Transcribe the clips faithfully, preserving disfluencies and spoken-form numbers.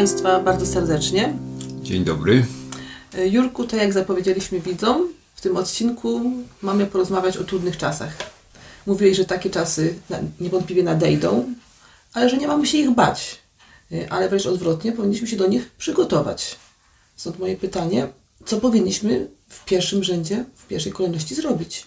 Państwa bardzo serdecznie. Dzień dobry. Jurku, tak jak zapowiedzieliśmy widzom, w tym odcinku mamy porozmawiać o trudnych czasach. Mówiłeś, że takie czasy niewątpliwie nadejdą, ale że nie mamy się ich bać. Ale wręcz odwrotnie, powinniśmy się do nich przygotować. Stąd moje pytanie, co powinniśmy w pierwszym rzędzie, w pierwszej kolejności zrobić?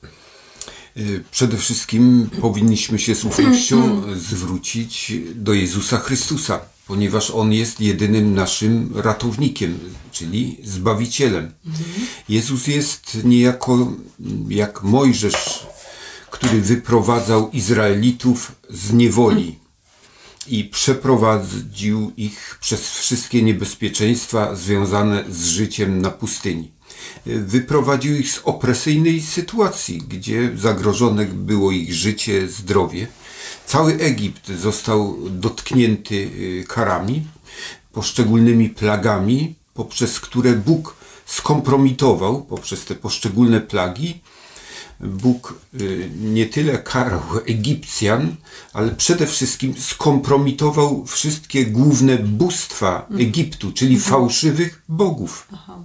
Przede wszystkim powinniśmy się z ufnością zwrócić do Jezusa Chrystusa, ponieważ On jest jedynym naszym ratownikiem, czyli Zbawicielem. Mhm. Jezus jest niejako jak Mojżesz, który wyprowadzał Izraelitów z niewoli i przeprowadził ich przez wszystkie niebezpieczeństwa związane z życiem na pustyni. Wyprowadził ich z opresyjnej sytuacji, gdzie zagrożone było ich życie, zdrowie. Cały Egipt został dotknięty karami, poszczególnymi plagami, poprzez które Bóg skompromitował, poprzez te poszczególne plagi, Bóg nie tyle karał Egipcjan, ale przede wszystkim skompromitował wszystkie główne bóstwa Egiptu, czyli mhm. fałszywych bogów. Aha.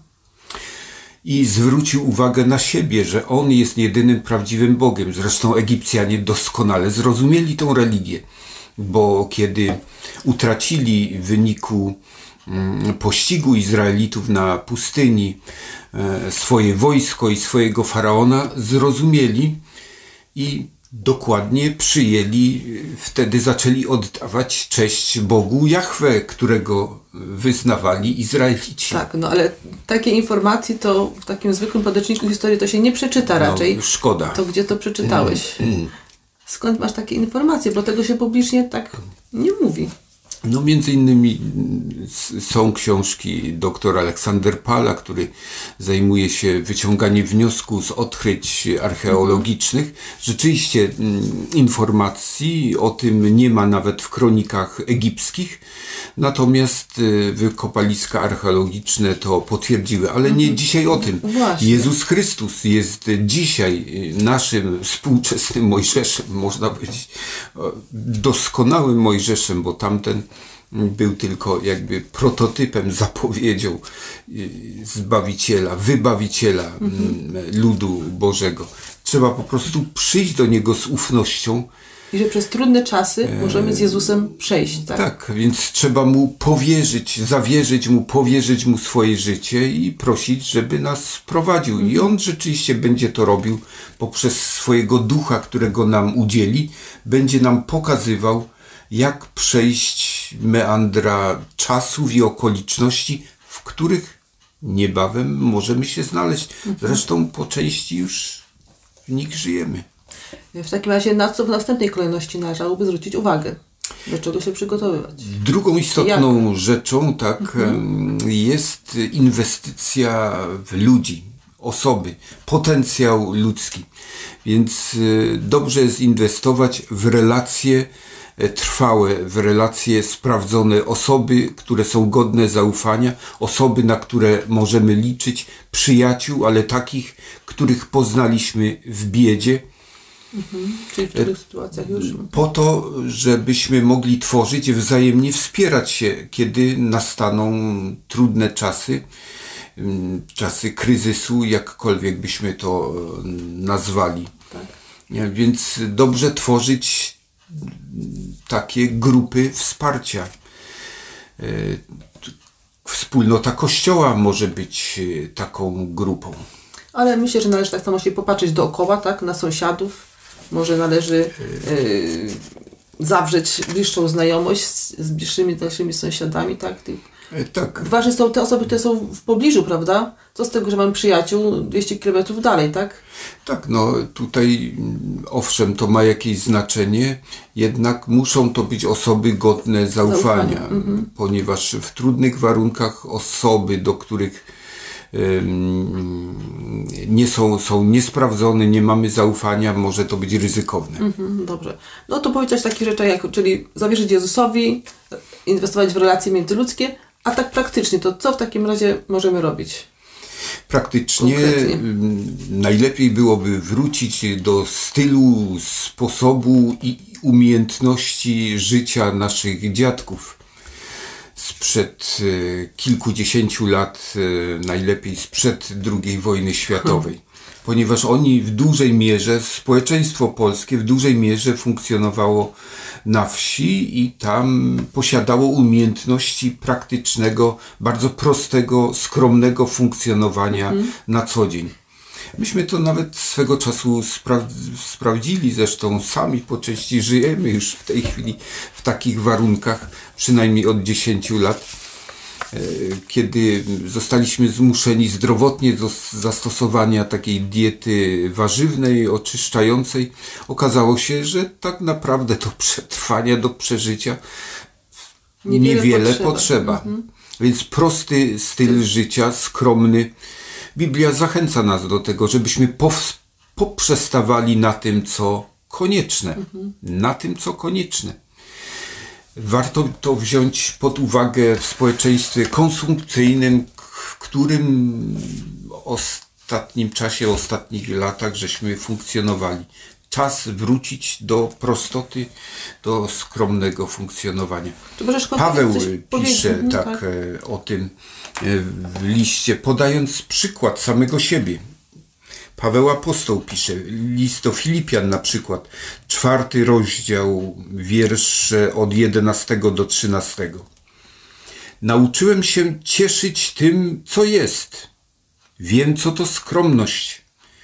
I zwrócił uwagę na siebie, że On jest jedynym prawdziwym Bogiem. Zresztą Egipcjanie doskonale zrozumieli tą religię, bo kiedy utracili w wyniku pościgu Izraelitów na pustyni swoje wojsko i swojego faraona, zrozumieli i dokładnie przyjęli, wtedy zaczęli oddawać cześć Bogu Jahwe, którego wyznawali Izraelici. Tak, no ale takie informacje to w takim zwykłym podręczniku historii to się nie przeczyta raczej. No, szkoda. To gdzie to przeczytałeś? Mm. Skąd masz takie informacje? Bo tego się publicznie tak nie mówi. No między innymi są książki doktora Aleksander Pala, który zajmuje się wyciąganiem wniosków z odkryć archeologicznych. Rzeczywiście informacji o tym nie ma nawet w kronikach egipskich, natomiast wykopaliska archeologiczne to potwierdziły, ale nie mhm. dzisiaj o tym. Właśnie. Jezus Chrystus jest dzisiaj naszym współczesnym Mojżeszem, można powiedzieć doskonałym Mojżeszem, bo tamten był tylko jakby prototypem, zapowiedzią Zbawiciela, Wybawiciela mhm. ludu Bożego. Trzeba po prostu przyjść do Niego z ufnością. I że przez trudne czasy możemy z Jezusem przejść, tak? Tak, więc trzeba Mu powierzyć, zawierzyć Mu, powierzyć Mu swoje życie i prosić, żeby nas prowadził. Mhm. I On rzeczywiście będzie to robił poprzez swojego Ducha, którego nam udzieli, będzie nam pokazywał, jak przejść meandra czasów i okoliczności, w których niebawem możemy się znaleźć. Zresztą po części już w nich żyjemy. W takim razie na co w następnej kolejności należałoby zwrócić uwagę? Do czego się przygotowywać? Drugą istotną jak? rzeczą tak, mhm. jest inwestycja w ludzi, osoby, potencjał ludzki. Więc dobrze jest inwestować w relacje trwałe, w relacje sprawdzone, osoby, które są godne zaufania, osoby, na które możemy liczyć, przyjaciół, ale takich, których poznaliśmy w biedzie. Mhm. Czyli w których sytuacjach już? Po to, żebyśmy mogli tworzyć, wzajemnie wspierać się, kiedy nastaną trudne czasy, czasy kryzysu, jakkolwiek byśmy to nazwali. Tak. Więc dobrze tworzyć takie grupy wsparcia. Wspólnota Kościoła może być taką grupą. Ale myślę, że należy tak samo się popatrzeć dookoła, tak, na sąsiadów. Może należy yy, zawrzeć bliższą znajomość z, z bliższymi dalszymi sąsiadami, tak? Tak. Dwa, że są te osoby, które są w pobliżu, prawda? Co z tego, że mamy przyjaciół dwieście kilometrów dalej, tak? Tak, no tutaj owszem, to ma jakieś znaczenie, jednak muszą to być osoby godne zaufania, zaufania. Mhm. Ponieważ w trudnych warunkach osoby, do których ym, nie są, są niesprawdzone, nie mamy zaufania, może to być ryzykowne. Mhm, dobrze. No to powiedzieć takie rzeczy, jak, czyli zawierzyć Jezusowi, inwestować w relacje międzyludzkie, a tak praktycznie, to co w takim razie możemy robić? Praktycznie konkretnie najlepiej byłoby wrócić do stylu, sposobu i umiejętności życia naszych dziadków. sprzed kilkudziesięciu lat, najlepiej sprzed drugiej wojny światowej. Ponieważ oni w dużej mierze, społeczeństwo polskie w dużej mierze funkcjonowało na wsi i tam posiadało umiejętności praktycznego, bardzo prostego, skromnego funkcjonowania mm. na co dzień. Myśmy to nawet swego czasu spra- sprawdzili, zresztą sami po części żyjemy już w tej chwili w takich warunkach, przynajmniej od dziesięciu lat, kiedy zostaliśmy zmuszeni zdrowotnie do zastosowania takiej diety warzywnej, oczyszczającej. Okazało się, że tak naprawdę do przetrwania, do przeżycia niewiele, niewiele potrzeba. potrzeba. Mhm. Więc prosty styl życia, skromny. Biblia zachęca nas do tego, żebyśmy pow- poprzestawali na tym, co konieczne. Mhm. Na tym, co konieczne. Warto to wziąć pod uwagę w społeczeństwie konsumpcyjnym, w którym w ostatnim czasie, w ostatnich latach żeśmy funkcjonowali. Czas wrócić do prostoty, do skromnego funkcjonowania. Paweł pisze tak, tak o tym w liście, podając przykład samego siebie. Paweł Apostoł pisze, list do Filipian na przykład, czwarty rozdział, wiersze od jedenastego do trzynastego. Nauczyłem się cieszyć tym, co jest. Wiem, co to skromność.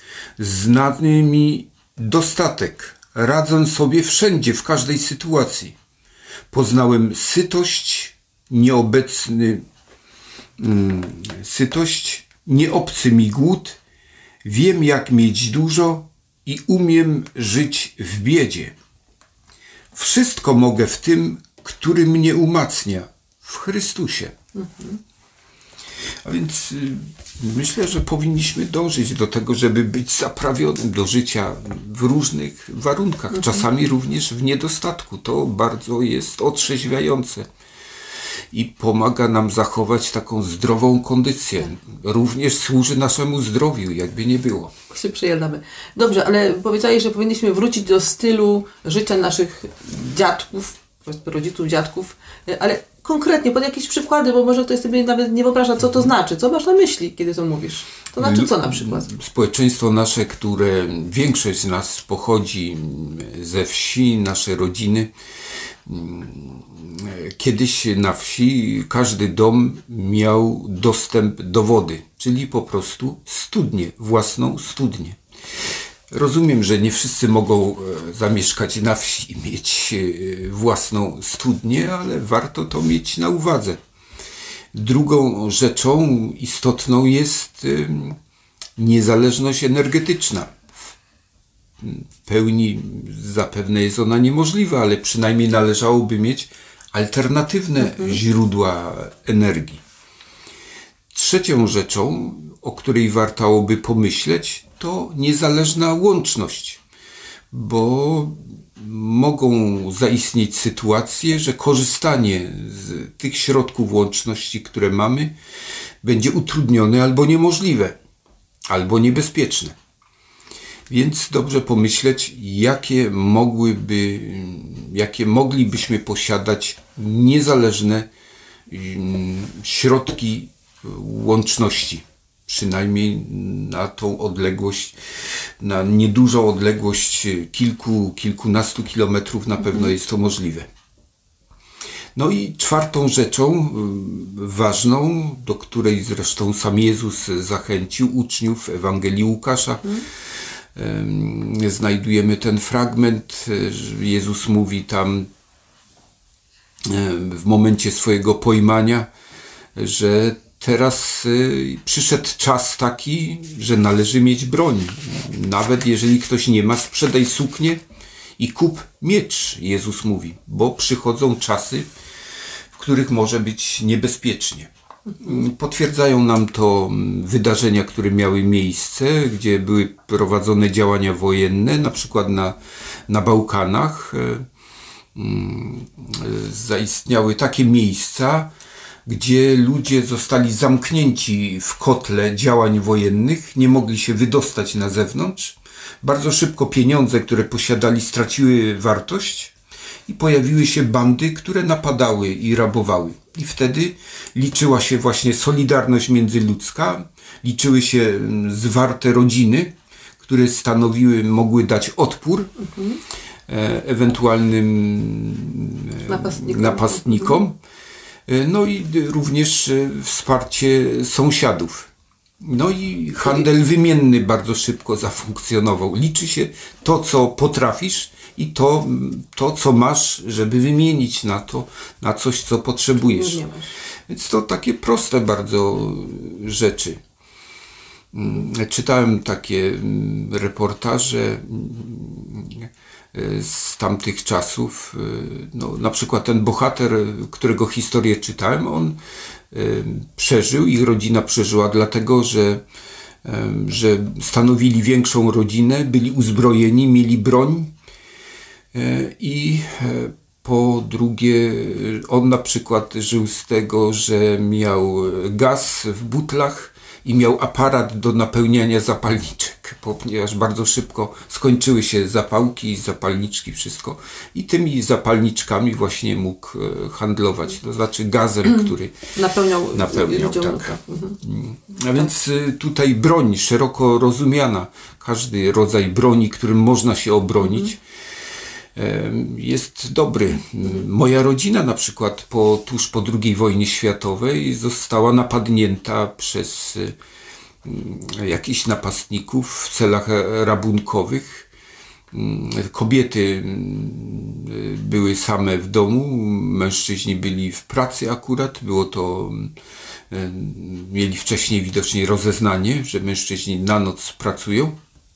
Znany mi dostatek. Radzę sobie wszędzie, w każdej sytuacji. Poznałem sytość, nieobecny, mm, sytość, nieobcy mi głód. Wiem, jak mieć dużo i umiem żyć w biedzie. Wszystko mogę w tym, który mnie umacnia, w Chrystusie. Mhm. A więc y, myślę, że powinniśmy dążyć do tego, żeby być zaprawionym do życia w różnych warunkach, mhm. czasami również w niedostatku. To bardzo jest otrzeźwiające i pomaga nam zachować taką zdrową kondycję. Również służy naszemu zdrowiu, jakby nie było. Się przyjadamy. Dobrze, ale powiedziałeś, że powinniśmy wrócić do stylu życia naszych dziadków, rodziców, dziadków, ale konkretnie, pod jakieś przykłady, bo może ktoś sobie nawet nie wyobraża, co to znaczy. Co masz na myśli, kiedy to mówisz? To znaczy co na przykład? Społeczeństwo nasze, które większość z nas pochodzi ze wsi, nasze rodziny. Kiedyś na wsi każdy dom miał dostęp do wody, czyli po prostu studnię, własną studnię. Rozumiem, że nie wszyscy mogą zamieszkać na wsi i mieć własną studnię, ale warto to mieć na uwadze. Drugą rzeczą istotną jest niezależność energetyczna. W pełni zapewne jest ona niemożliwa, ale przynajmniej należałoby mieć alternatywne mhm. źródła energii. Trzecią rzeczą, o której wartałoby pomyśleć, to niezależna łączność, bo mogą zaistnieć sytuacje, że korzystanie z tych środków łączności, które mamy, będzie utrudnione albo niemożliwe, albo niebezpieczne. Więc dobrze pomyśleć, jakie mogłyby, jakie moglibyśmy posiadać niezależne środki łączności. Przynajmniej na tą odległość, na niedużą odległość kilku, kilkunastu kilometrów na pewno jest to możliwe. No i czwartą rzeczą ważną, do której zresztą sam Jezus zachęcił uczniów w Ewangelii Łukasza, hmm. znajdujemy ten fragment. Jezus mówi tam w momencie swojego pojmania, że teraz przyszedł czas taki, że należy mieć broń. Nawet jeżeli ktoś nie ma, sprzedaj suknię i kup miecz, Jezus mówi, bo przychodzą czasy, w których może być niebezpiecznie. Potwierdzają nam to wydarzenia, które miały miejsce, gdzie były prowadzone działania wojenne, na przykład na, na Bałkanach. Zaistniały takie miejsca, gdzie ludzie zostali zamknięci w kotle działań wojennych, nie mogli się wydostać na zewnątrz. Bardzo szybko pieniądze, które posiadali, straciły wartość i pojawiły się bandy, które napadały i rabowały. I wtedy liczyła się właśnie solidarność międzyludzka, liczyły się zwarte rodziny, które stanowiły, mogły dać odpór mhm. e, ewentualnym napastnikom. napastnikom. No i również wsparcie sąsiadów. No i handel wymienny bardzo szybko zafunkcjonował. Liczy się to, co potrafisz i to, to co masz, żeby wymienić na to, na coś, co potrzebujesz. Więc to takie proste bardzo rzeczy. Czytałem takie reportaże z tamtych czasów. No, na przykład ten bohater, którego historię czytałem, on przeżył, ich rodzina przeżyła dlatego, że, że stanowili większą rodzinę, byli uzbrojeni, mieli broń i po drugie on na przykład żył z tego, że miał gaz w butlach i miał aparat do napełniania zapalniczek, ponieważ bardzo szybko skończyły się zapałki, zapalniczki, wszystko. I tymi zapalniczkami właśnie mógł handlować, to znaczy gazem, który napełniał. napełniał tak. A więc tutaj broń szeroko rozumiana, każdy rodzaj broni, którym można się obronić, jest dobry. Moja rodzina na przykład po, tuż po drugiej wojnie światowej została napadnięta przez jakichś napastników w celach rabunkowych. Kobiety były same w domu, mężczyźni byli w pracy akurat. Było to, mieli wcześniej widocznie rozeznanie, że mężczyźni na noc pracują.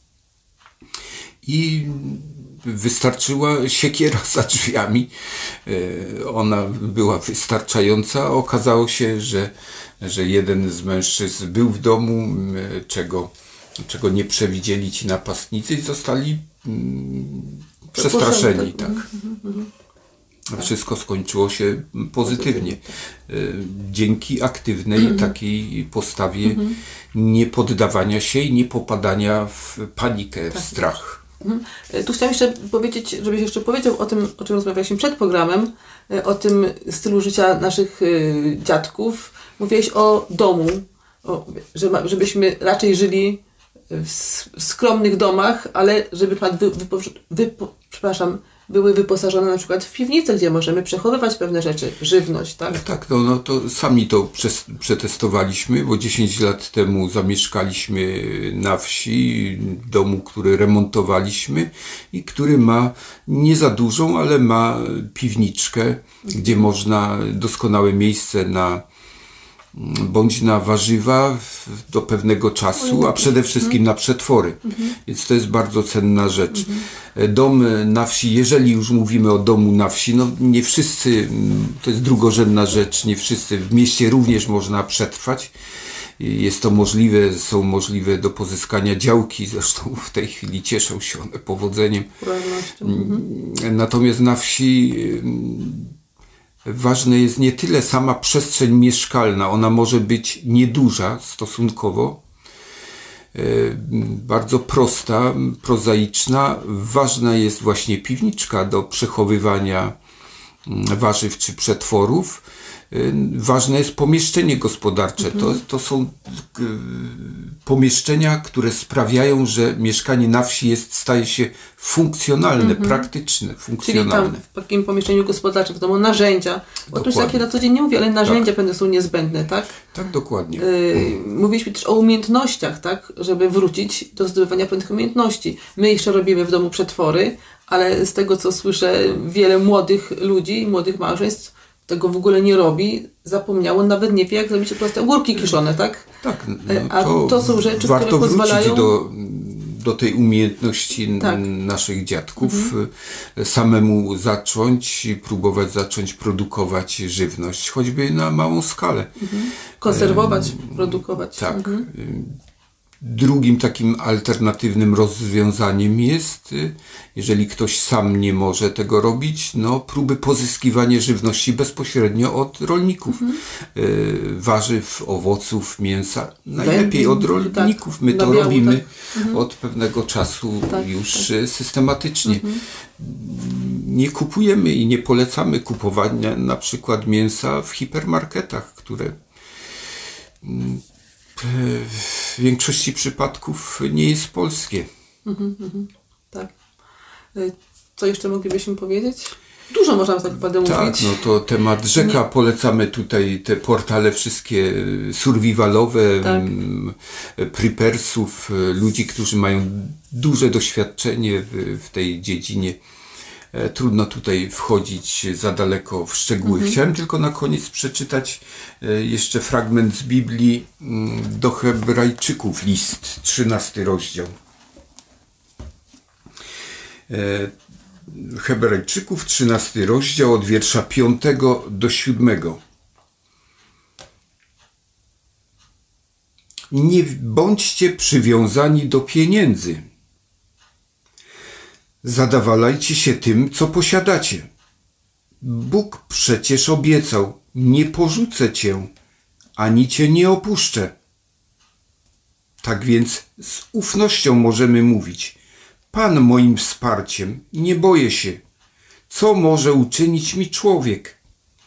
I wystarczyła siekiera za drzwiami, ona była wystarczająca. Okazało się, że, że jeden z mężczyzn był w domu, czego, czego nie przewidzieli ci napastnicy i zostali mm, przestraszeni. Tak. Wszystko skończyło się pozytywnie. Dzięki aktywnej takiej postawie nie poddawania się i nie popadania w panikę, w strach. Tu chciałam jeszcze powiedzieć, żebyś jeszcze powiedział o tym, o czym rozmawialiśmy przed programem, o tym stylu życia naszych dziadków. Mówiłeś o domu, o, że ma, żebyśmy raczej żyli w, w skromnych domach, ale żeby wy, wypo, wypo, przepraszam, były wyposażone na przykład w piwnice, gdzie możemy przechowywać pewne rzeczy, żywność, tak? Tak, tak, no, no to sami to przez, przetestowaliśmy, bo dziesięć lat temu zamieszkaliśmy na wsi, w domu, który remontowaliśmy i który ma nie za dużą, ale ma piwniczkę, mhm. gdzie można, doskonałe miejsce na bądź na warzywa do pewnego czasu, a przede wszystkim na przetwory. Mhm. Więc to jest bardzo cenna rzecz. Mhm. Dom na wsi, jeżeli już mówimy o domu na wsi, no nie wszyscy, to jest drugorzędna rzecz, nie wszyscy, w mieście również można przetrwać. Jest to możliwe, są możliwe do pozyskania działki, zresztą w tej chwili cieszą się one powodzeniem. Mhm. Natomiast na wsi ważne jest nie tyle sama przestrzeń mieszkalna, ona może być nieduża stosunkowo, bardzo prosta, prozaiczna. Ważna jest właśnie piwniczka do przechowywania warzyw czy przetworów. Ważne jest pomieszczenie gospodarcze. Mhm. To, to są pomieszczenia, które sprawiają, że mieszkanie na wsi jest, staje się funkcjonalne, mhm. praktyczne, funkcjonalne. Czyli tam w takim pomieszczeniu gospodarczym, w domu narzędzia. Otóż takie na co dzień nie mówię, ale narzędzia tak. pewne są niezbędne, tak? Tak, dokładnie. Yy, mówiliśmy też o umiejętnościach, tak? Żeby wrócić do zdobywania pewnych umiejętności. My jeszcze robimy w domu przetwory, ale z tego co słyszę, wiele młodych ludzi, młodych małżeństw tego w ogóle nie robi, zapomniało, nawet nie wie, jak zrobić proste ogórki kiszone, tak? Tak, no a to, to są rzeczy, warto które pozwalają... do, do tej umiejętności tak. naszych dziadków, mhm. samemu zacząć, próbować zacząć produkować żywność, choćby na małą skalę. Mhm. Konserwować, e, produkować. Tak. Mhm. Drugim takim alternatywnym rozwiązaniem jest, jeżeli ktoś sam nie może tego robić, no próby pozyskiwania żywności bezpośrednio od rolników. Mhm. Warzyw, owoców, mięsa. Najlepiej od rolników. My to robimy tak. od pewnego czasu tak, już tak. systematycznie. Mhm. nie kupujemy i nie polecamy kupowania na przykład mięsa w hipermarketach, które w większości przypadków nie jest polskie. Mhm, mhm, tak. Co jeszcze moglibyśmy powiedzieć? Dużo można tak naprawdę tak, mówić. Tak, no to temat rzeka. Nie. Polecamy tutaj te portale wszystkie survivalowe, tak. Prepersów, ludzi, którzy mają duże doświadczenie w, w tej dziedzinie. Trudno tutaj wchodzić za daleko w szczegóły. Mhm. Chciałem tylko na koniec przeczytać jeszcze fragment z Biblii do Hebrajczyków, list, trzynasty rozdział. Hebrajczyków, trzynasty rozdział, od wiersza piątego do siódmego. Nie bądźcie przywiązani do pieniędzy. Zadawalajcie się tym, co posiadacie. Bóg przecież obiecał, nie porzucę cię, ani cię nie opuszczę. Tak więc z ufnością możemy mówić: Pan moim wsparciem, nie boję się. Co może uczynić mi człowiek?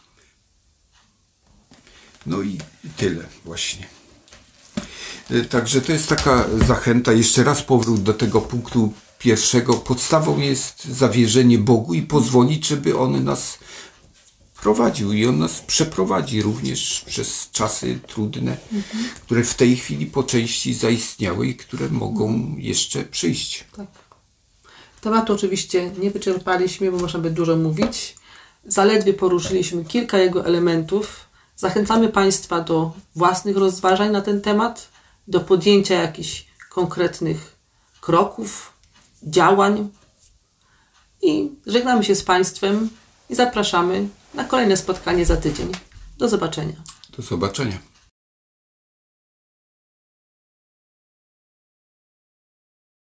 No i tyle właśnie. Także to jest taka zachęta. Jeszcze raz powrót do tego punktu pierwszego. Podstawą jest zawierzenie Bogu i pozwolić, żeby On nas prowadził i On nas przeprowadzi również przez czasy trudne, mhm. które w tej chwili po części zaistniały i które mogą mhm. jeszcze przyjść. Tak. Tematu oczywiście nie wyczerpaliśmy, bo można by dużo mówić. Zaledwie poruszyliśmy kilka jego elementów. Zachęcamy Państwa do własnych rozważań na ten temat, do podjęcia jakichś konkretnych kroków, działań. I żegnamy się z Państwem i zapraszamy na kolejne spotkanie za tydzień. Do zobaczenia. Do zobaczenia.